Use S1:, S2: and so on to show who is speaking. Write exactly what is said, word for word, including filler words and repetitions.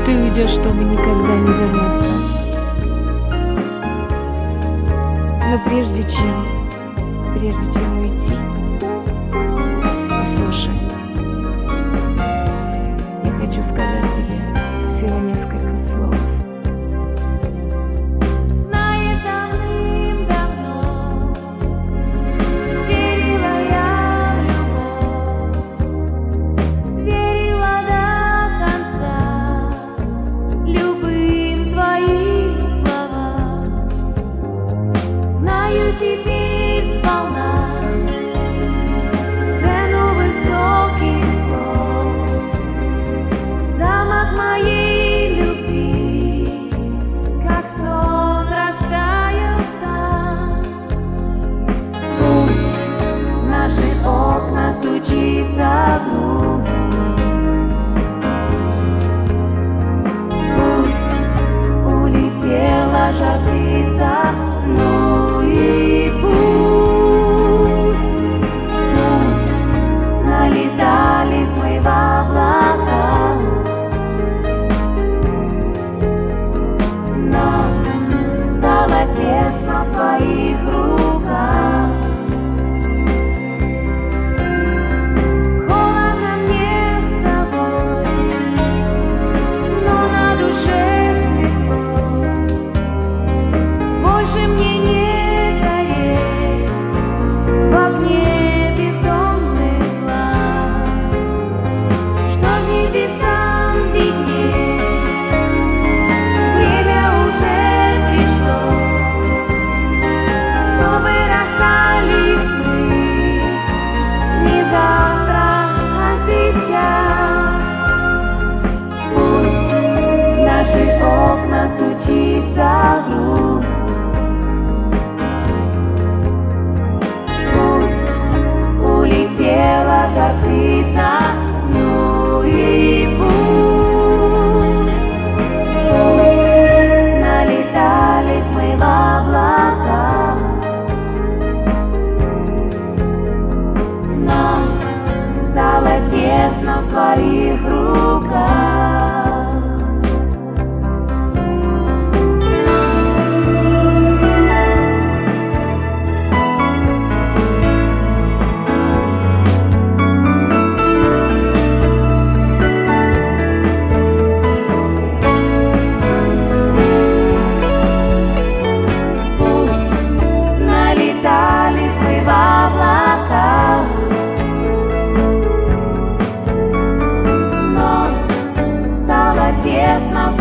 S1: Ты уйдешь, чтобы никогда не вернуться. Но прежде чем, прежде чем уйти, послушай, я хочу сказать тебе всего несколько слов.
S2: Теперь сполна цену высоких слов, замок моей любви, как сон растаял сам. Пусть в наши окна стучится грусть, пусть улетела жар птица, ну и пусть, пусть налетались мы в облака, но стало тесно в твоих руках. Холодно мне с тобой, но на душе светло. Больше мне не сейчас. Пусть в наши окна стучится грусть, пусть улетела жар птица, ну и пусть, пусть налетались мы в облака, но стало тесно в твоих руках. Пусть налетались мы в облака, тесно